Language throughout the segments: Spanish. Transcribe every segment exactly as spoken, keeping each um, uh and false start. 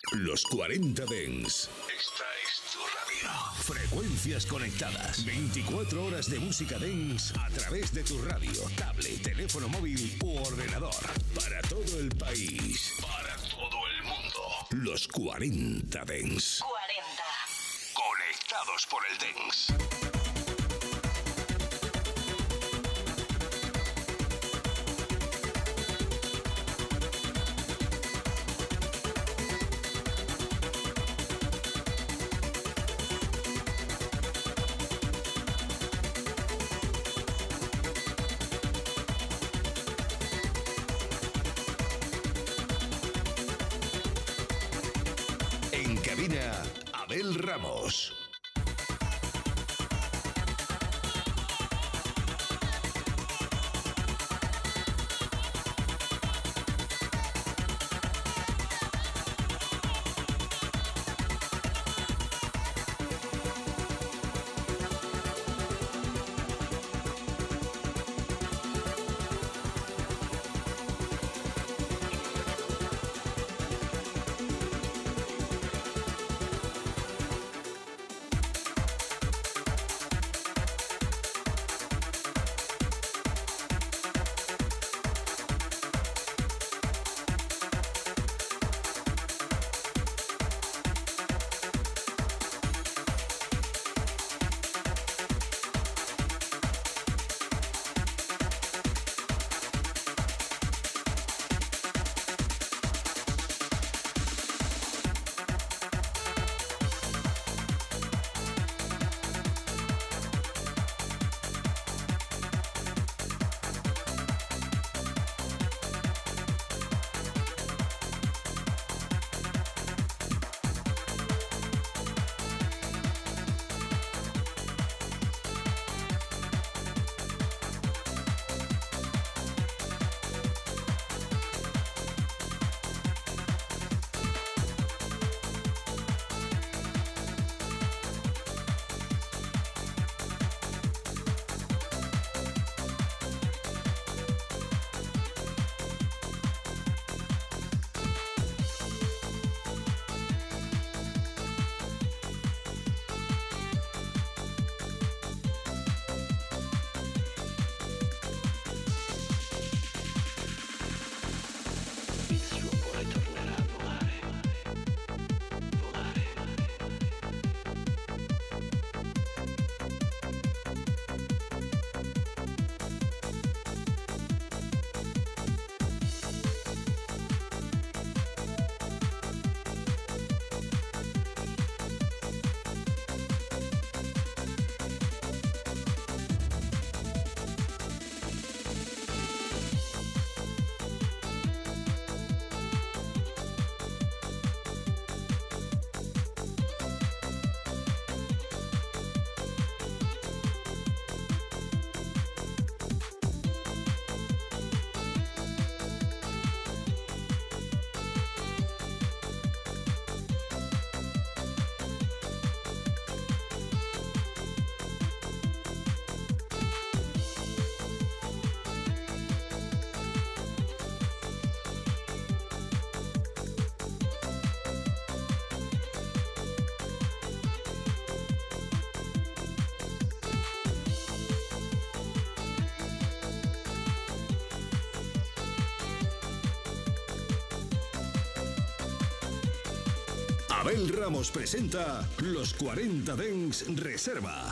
Los cuarenta Dance. Esta es tu radio. Frecuencias conectadas. veinticuatro horas de música dance a través de tu radio, tablet, teléfono móvil u ordenador. Para todo el país. Para todo el mundo. Los cuarenta Dance. cuarenta. Conectados por el dance. Abel Ramos. Abel Ramos presenta Los cuarenta Dance Reserva.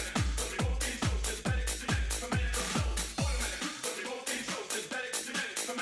Come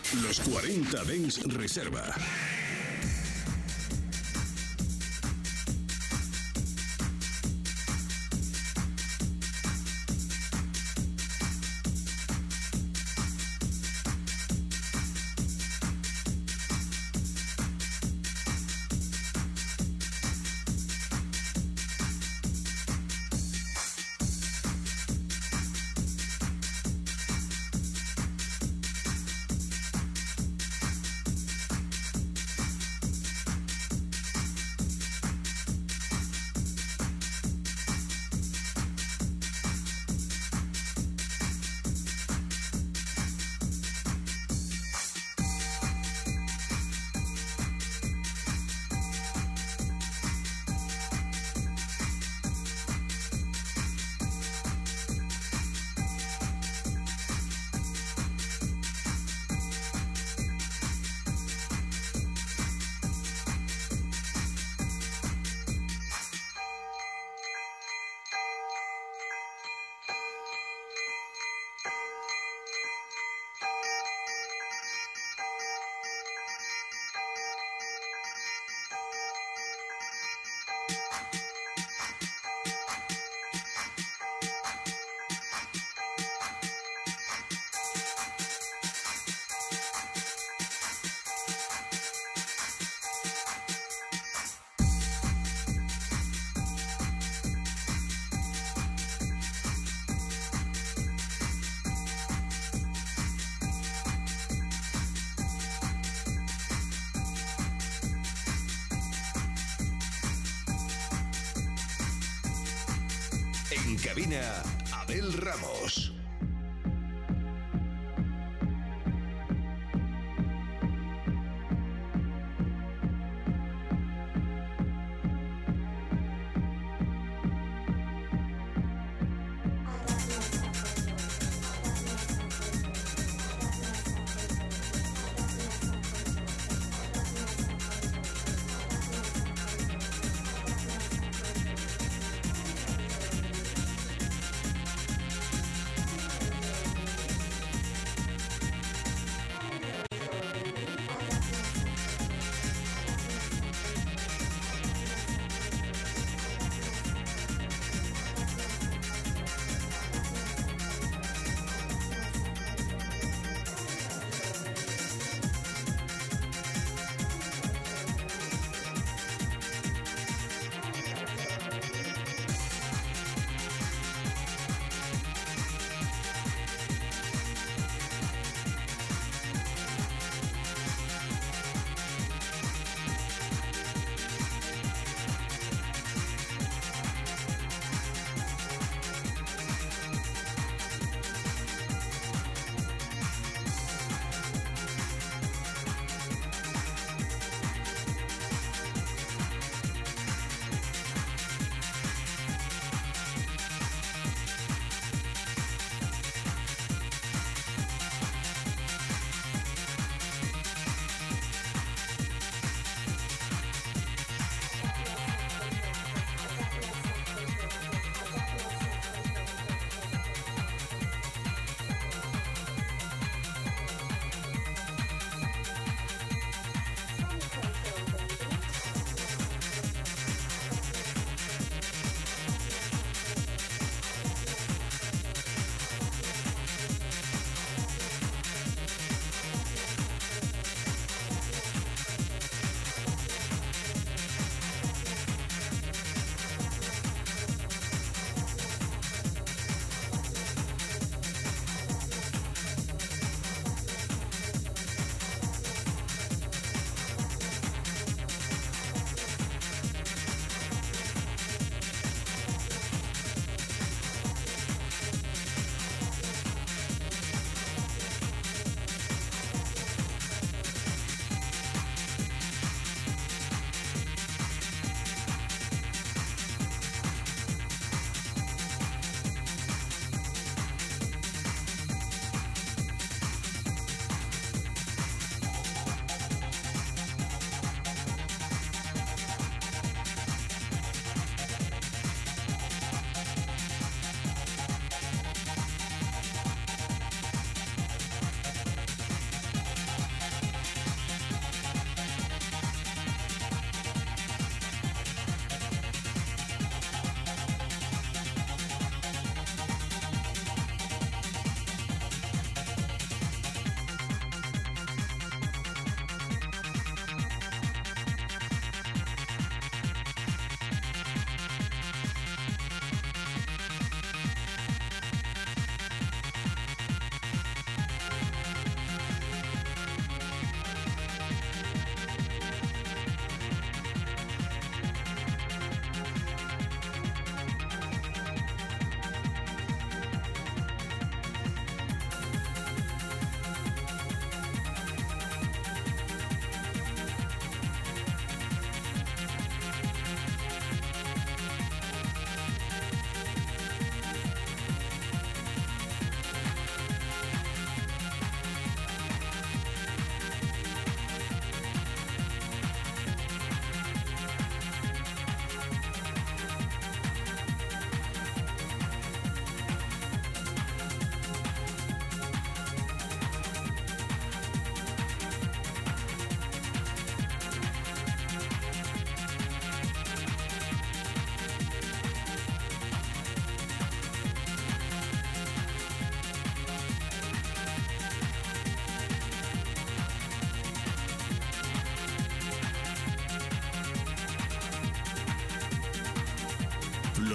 Los cuarenta Dance Reserva. En cabina, Abel Ramos.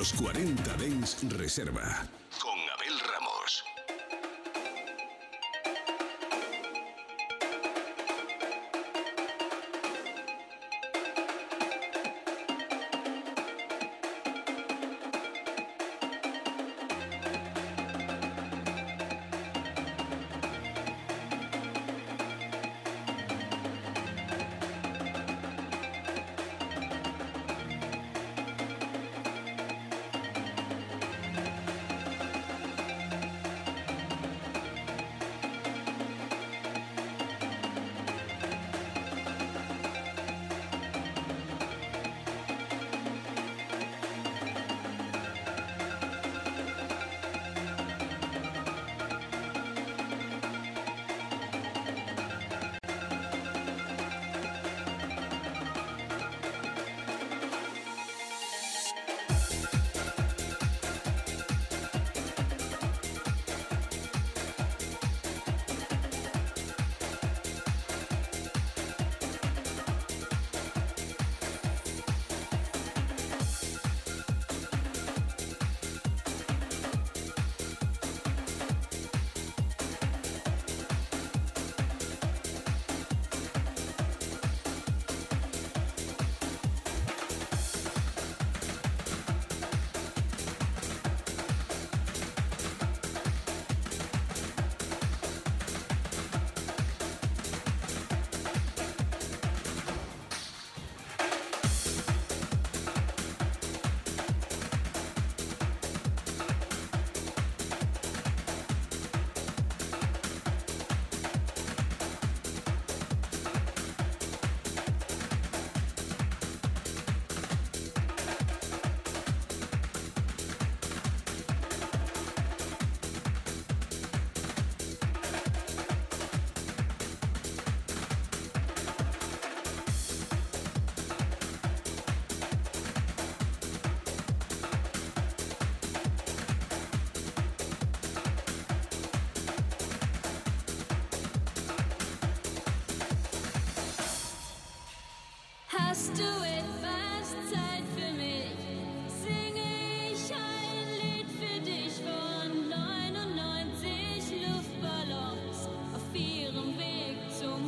Los cuarenta Dance Reserva. Con Abel Ramos. Hast du etwas Zeit für mich? Singe ich ein Lied für dich von neunundneunzig Luftballons auf ihrem Weg zum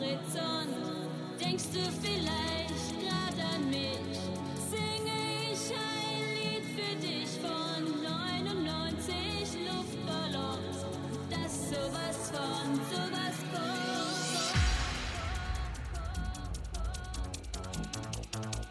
Horizont. Denkst du vielleicht gerade an mich? Singe ich ein Lied für dich von neunundneunzig Luftballons. Das sowas von, sowas von.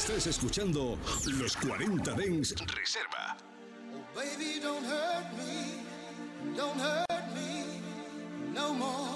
Estás escuchando Los cuarenta Dance Reserva. Oh, baby, don't hurt me, don't hurt me no more.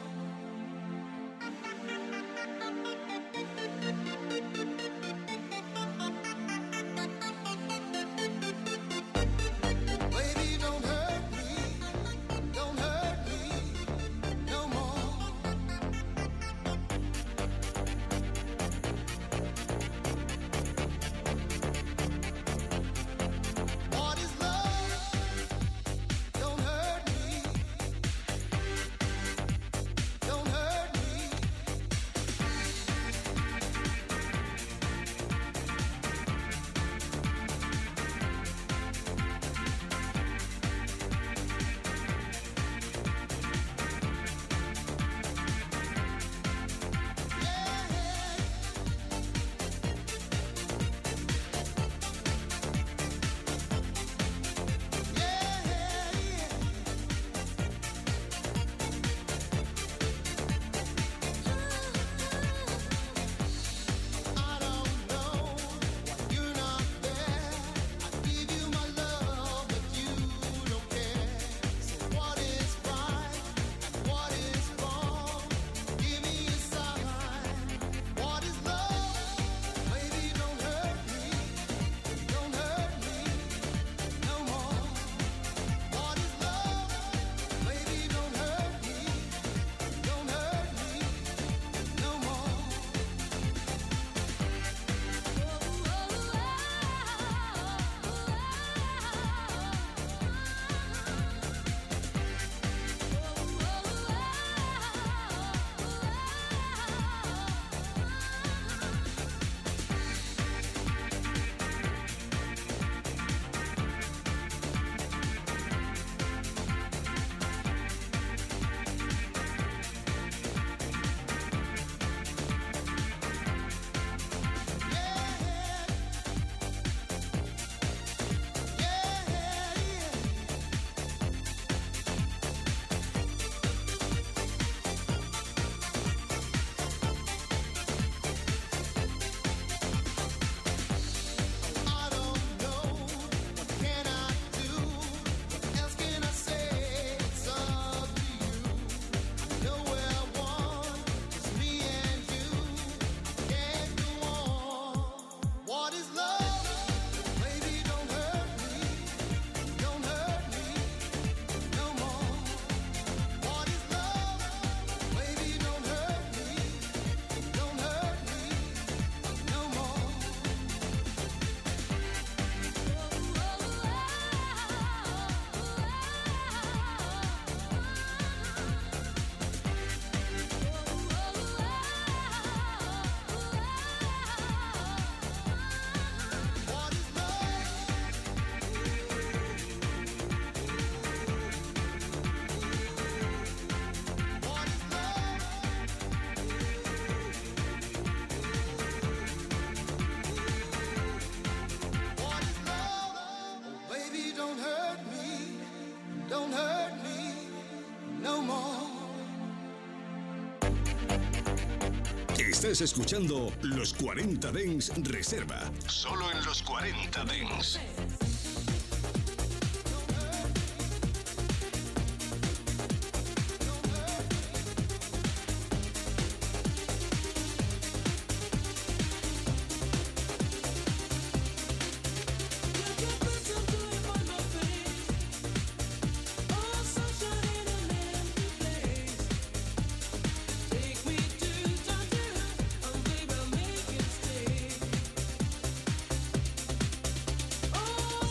Estás escuchando Los cuarenta Dance Reserva. Solo en Los cuarenta Dance. Oh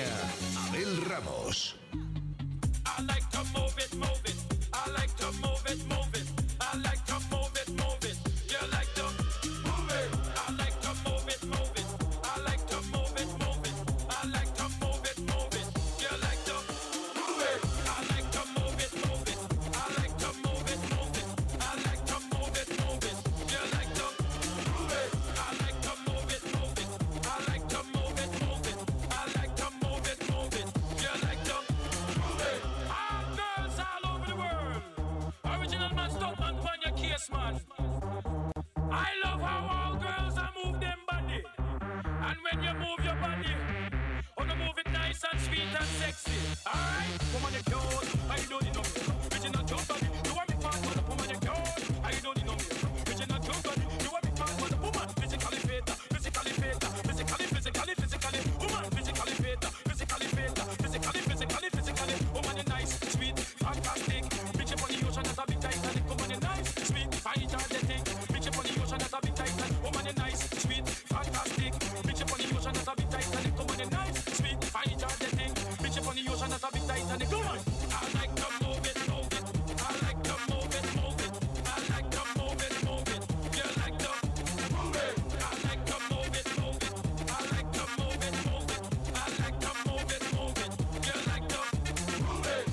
acompaña Abel Ramos. I like to move it, move it. I like to move it, move it. I like to move it, move it. You like to move it. I like to move it, move it. I like to move it, move it. I like to move it, move it. You like to move it. I like to move it, move it. I like to move it, move it. I like to move it, move it. You like to move it. I like to move it, move it. I like to move it, move it. I like to move it, move it. You like to move it. All girls all over the world. Original man, stop man, find your case, man. I love how all girls are move them body. And when you move your body, oh, you move it nice and sweet and sexy. Alright, woman, you cute. I don't need no original cute body. You want me fast, but woman, you cute. I don't need no original cute body. You want me fast, but woman, physically fit, physically fit, physically, physically, physically, woman, physically fit, physically fit, physically, physically, physically, woman, you nice, sweet, fantastic. Bitch up on the ocean, that's a big Titanic. Woman, you nice, sweet, fine, energetic. Bitch up on the ocean, that's a big Titanic. Woman, you nice, sweet, fantastic. Bitch up on the ocean, that's a big Titanic. Woman, you nice, sweet, fine, energetic. Bitch up on the ocean, that's a big Titanic. Woman, I like to move it, move it. I like to move it, move it. I like to move it, move it. You like to move it. I like to move it, move it. I like to move it, move it. I like to move it, move it. You like to move it.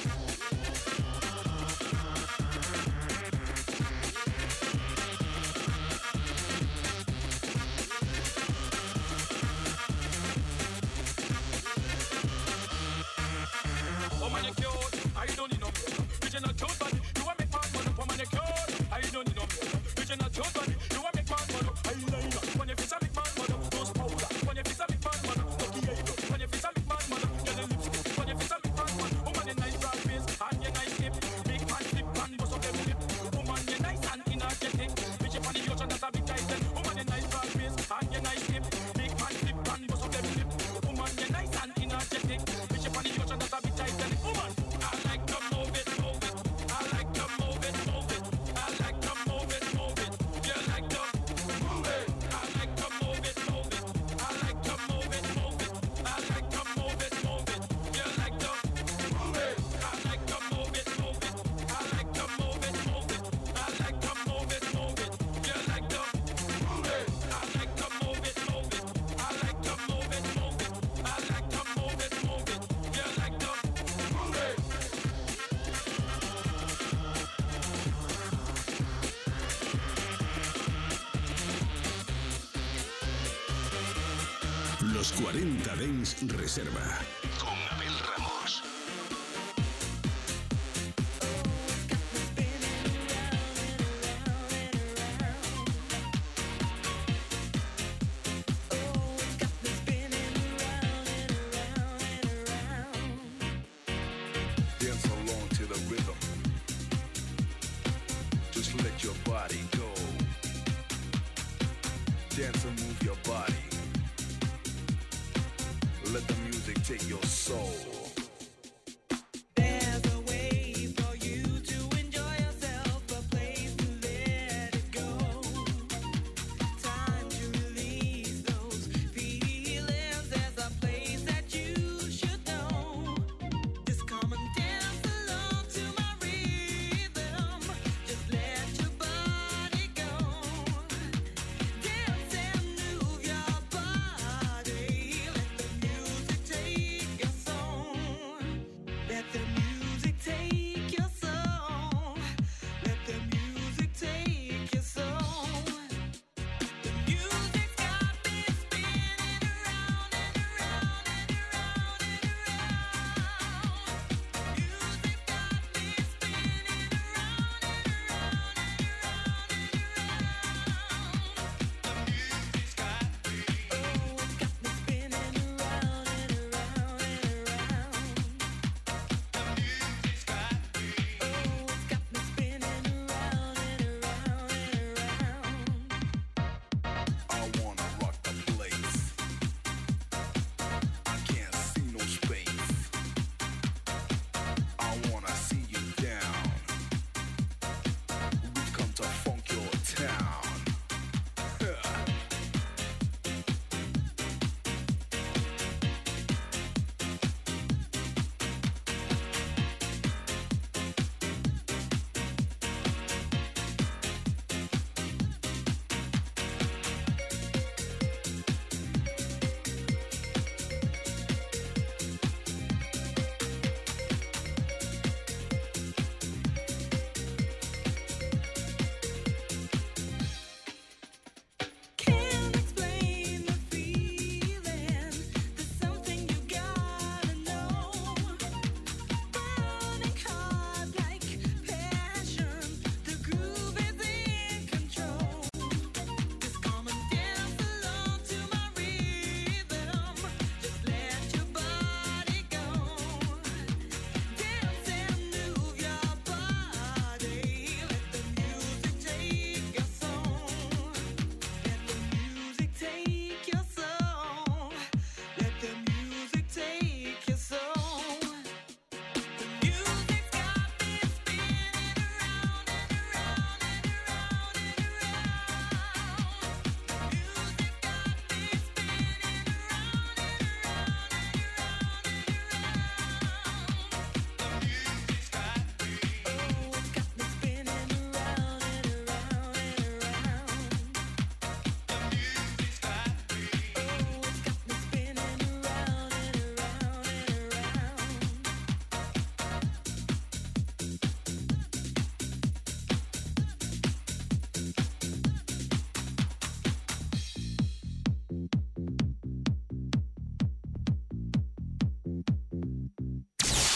Woman, you cute. I don't need no original cute body. You want me fast, but woman, you cute. I don't need no original cute body. You want me fast, but eyeliner. When you fix a big man, mother, those powder. When you fix a big man, mother, lucky eyebrow. When you fix a big man, mother, yellow lipstick. When you fix a big man, mother, woman, you nice broad face and you nice hip. Big man flip and bust up them lip. Woman, you nice and energetic. Bitch up on the ocean, that's a big titan. Woman, you nice broad face and you nice hip. Big man flip and bust up them lip. Woman, you nice and energetic. Bitch up on the ocean, that's a big titan. Woman, I like to move it, move it. I like to move it, move it. I like to move it, move it. You like to move it. I like to move it, move it. I like to move it, move it. I like to move it, move it. You like to move it. I like to move it, move it. I like to move it, move it. I like to move it, move it. You like to move it. I like to move it, move it. I like to move it, move it. I like to move it, move it. You like to move it. Los cuarenta Dance Reserva. Con Abel Ramos. Dance along to the rhythm. Just let your body go. Dance and move your body. Let the music take your soul. There's a way for you to enjoy yourself, a place to let it go. Time to release those feelings. There's a place that you should know. Just come and dance along to my rhythm. Just let your body go. Dance and move your body. Let the music take your soul.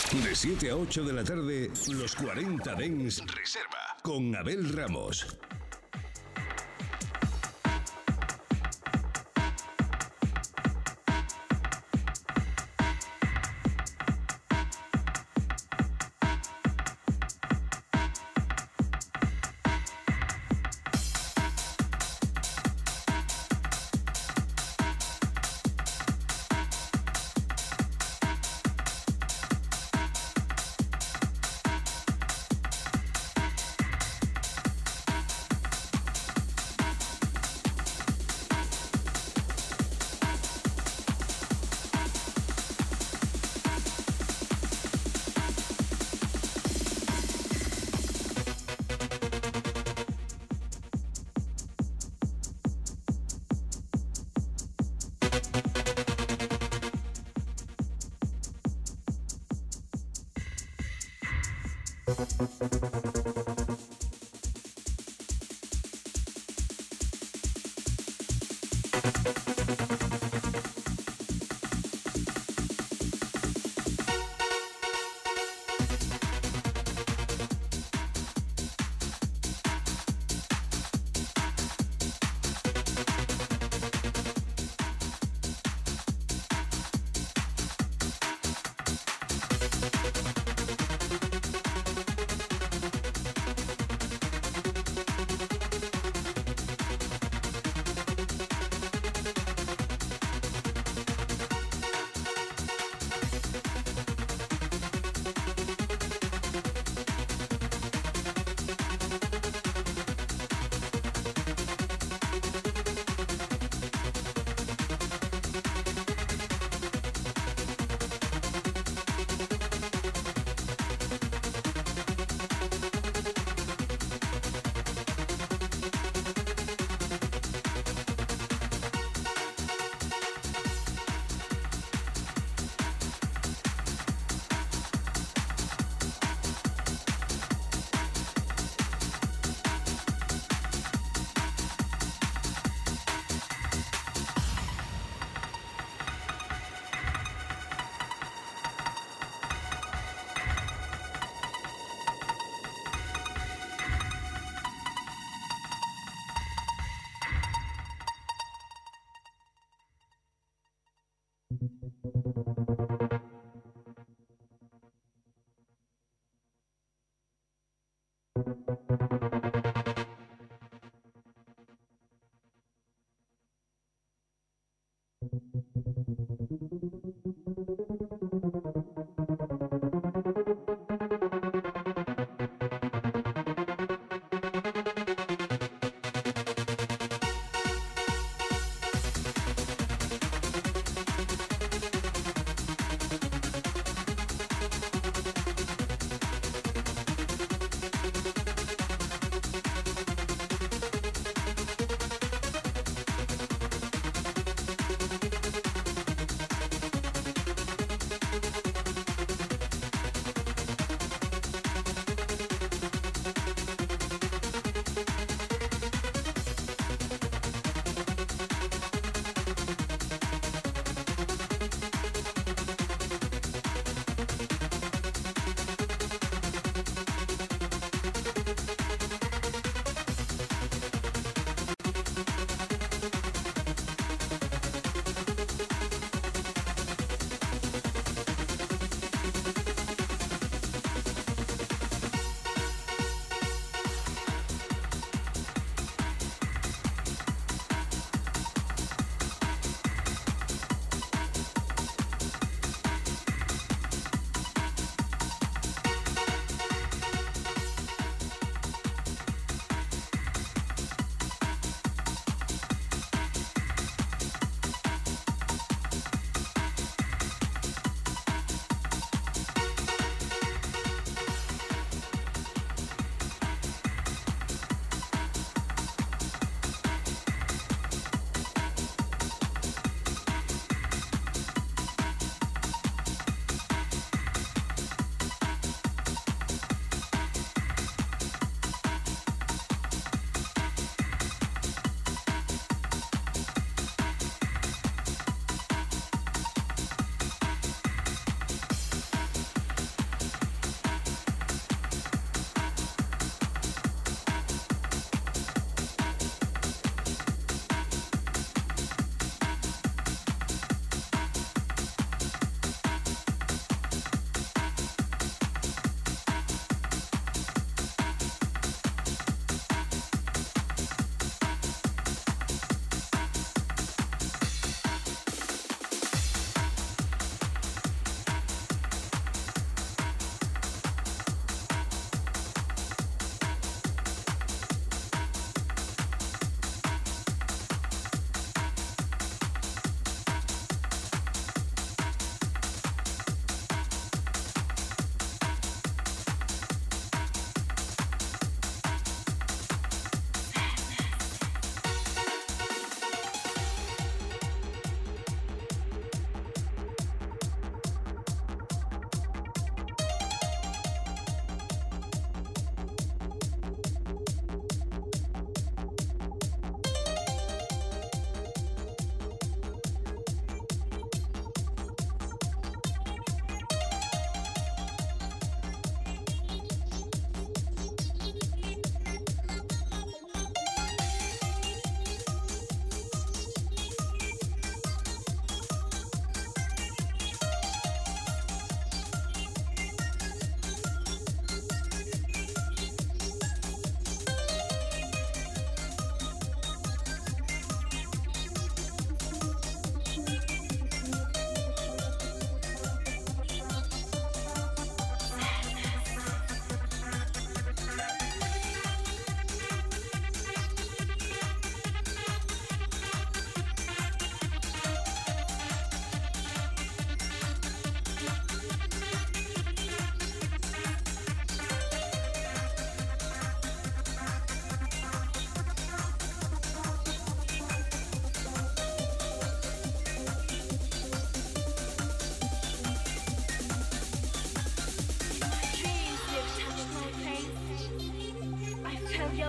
De siete a ocho de la tarde, los cuarenta Dents Reserva con Abel Ramos.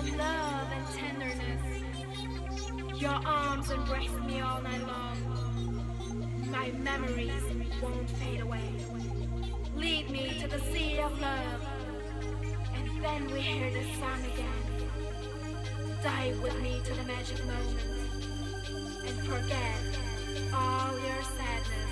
of love and tenderness. Your arms embrace me all night long. My memories won't fade away. Lead me to the sea of love, and then we hear the song again. Dive with me to the magic moment, and forget all your sadness.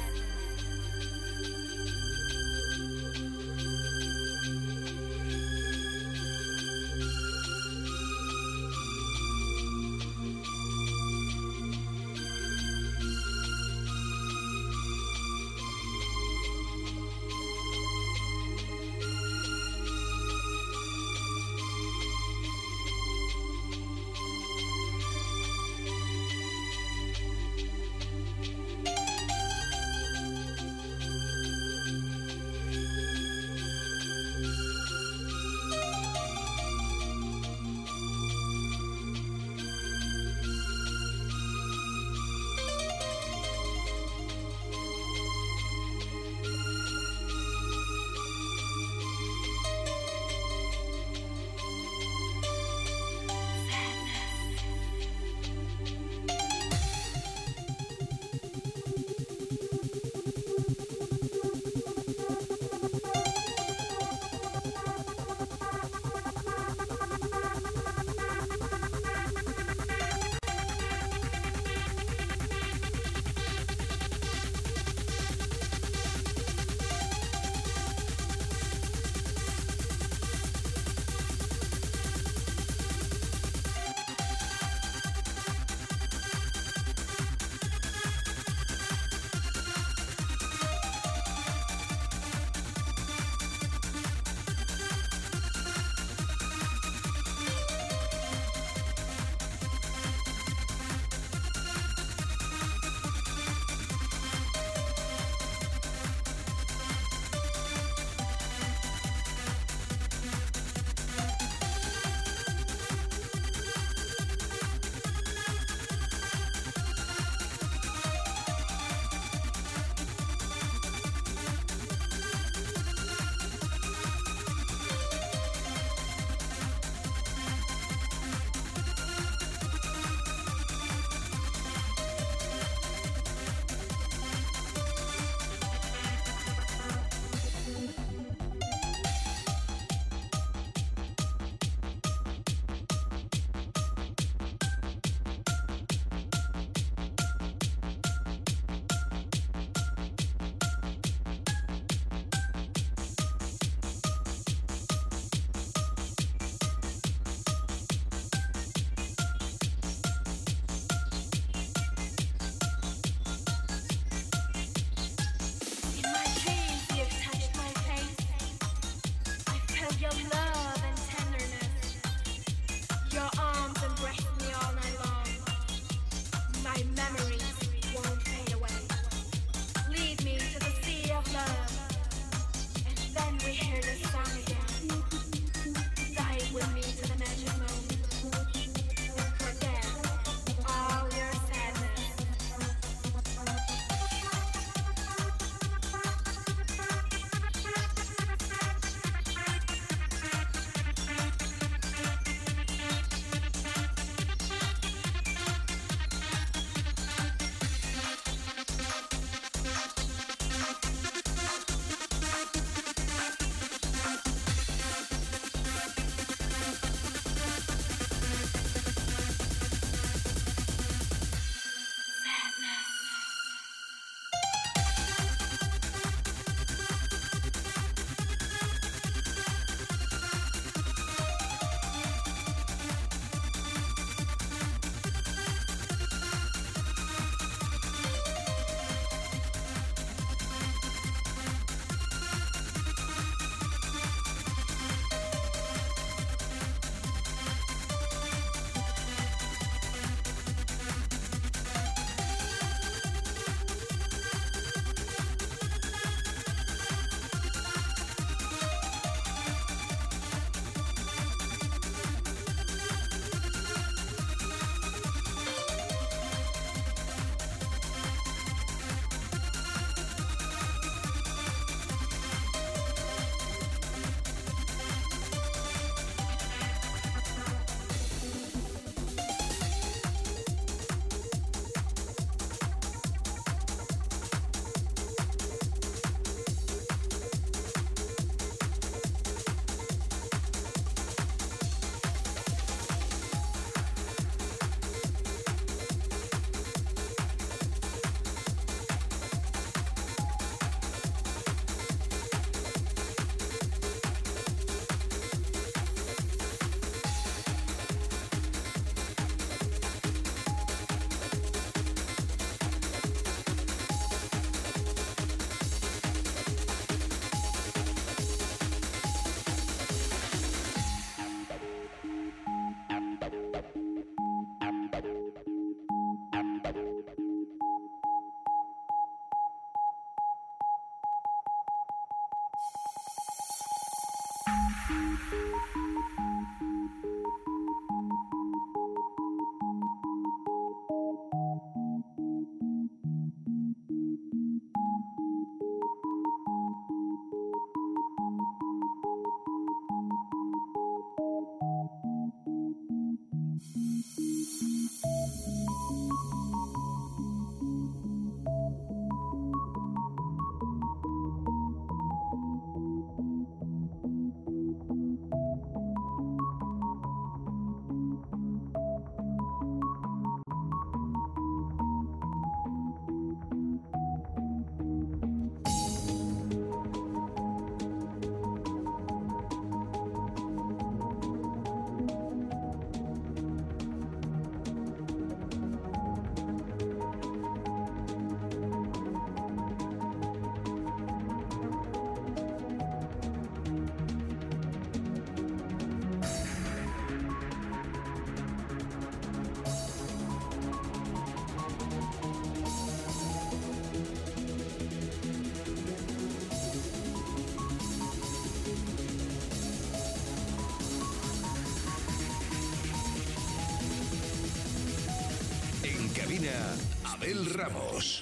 En cabina, Abel Ramos.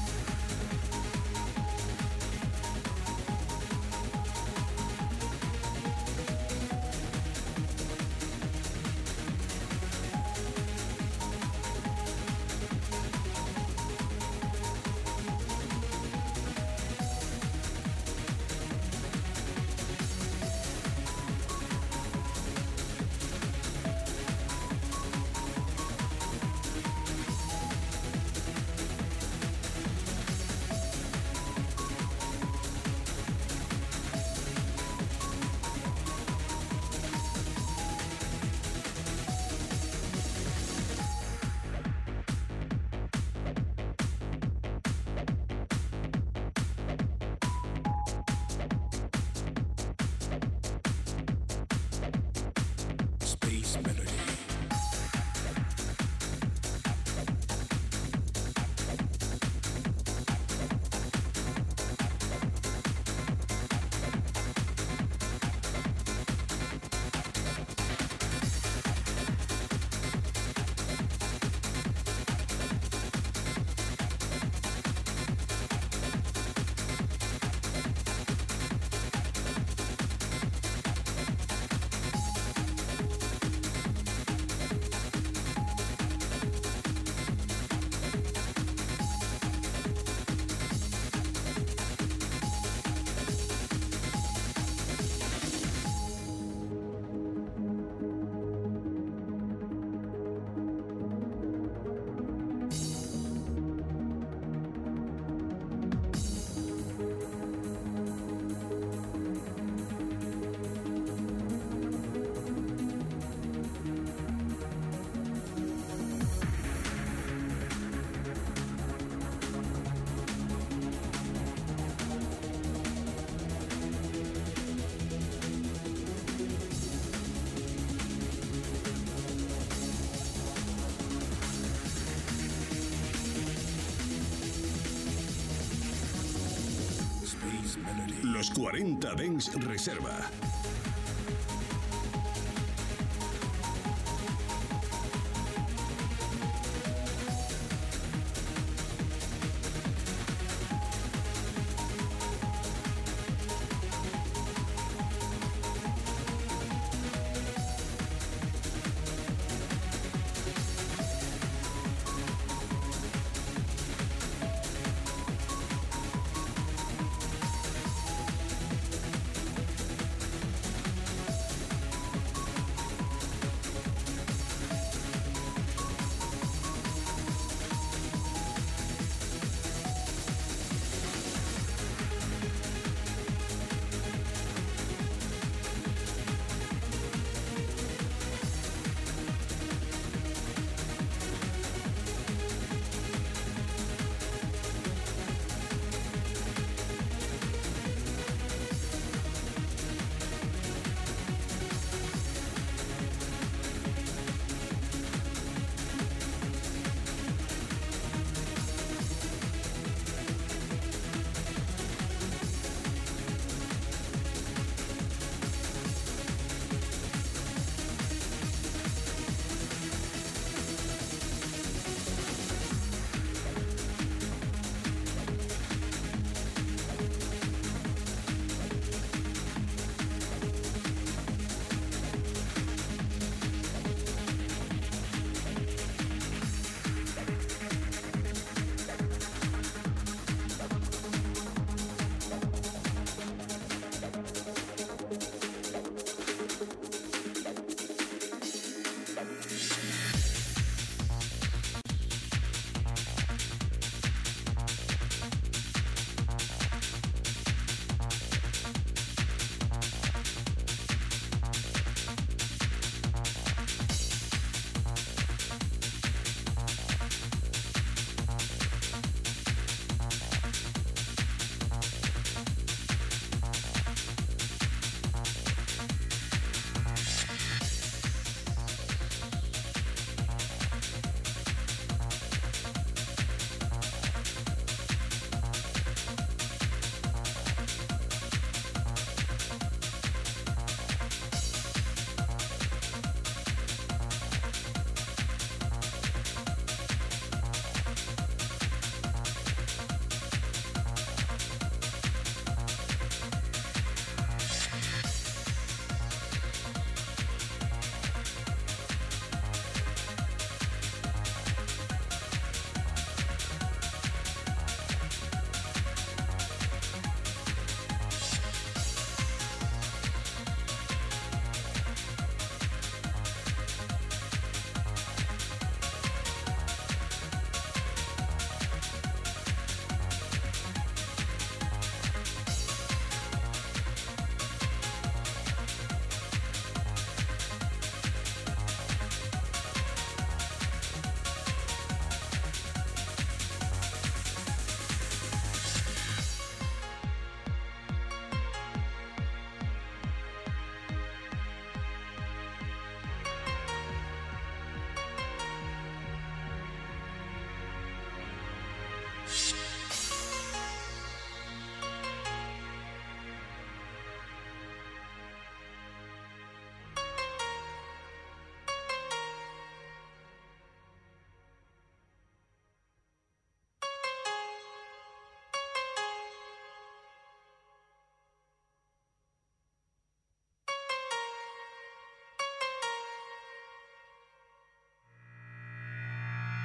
Los cuarenta Dance Reserva.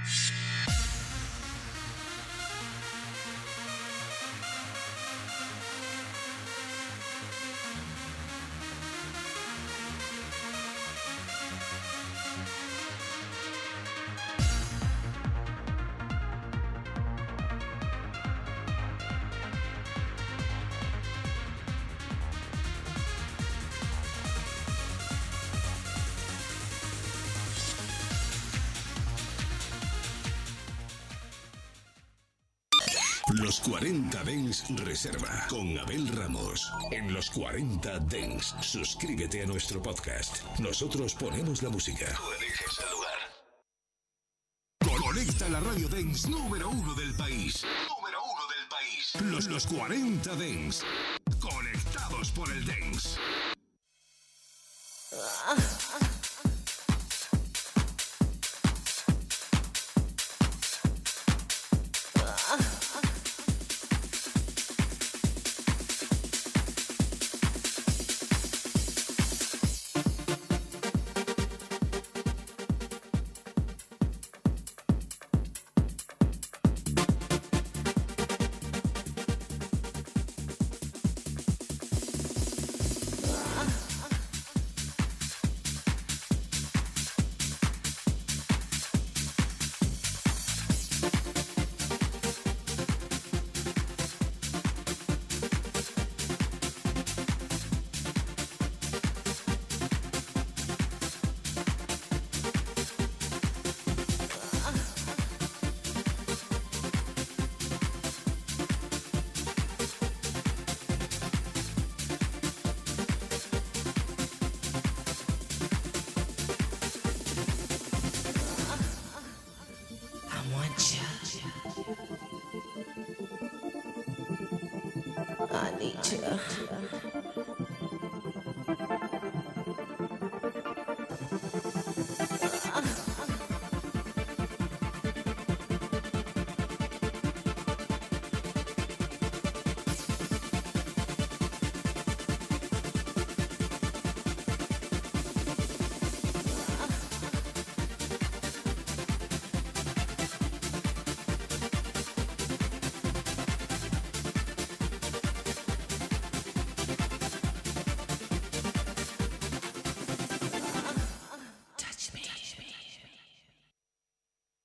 Los cuarenta Dance Reserva con Abel Ramos. En Los cuarenta Dance, suscríbete a nuestro podcast. Nosotros ponemos la música. Tú eliges el lugar. Conecta la radio Dance número uno del país. Número uno del país. Los, los cuarenta Dance. Conectados por el Dance. I need you.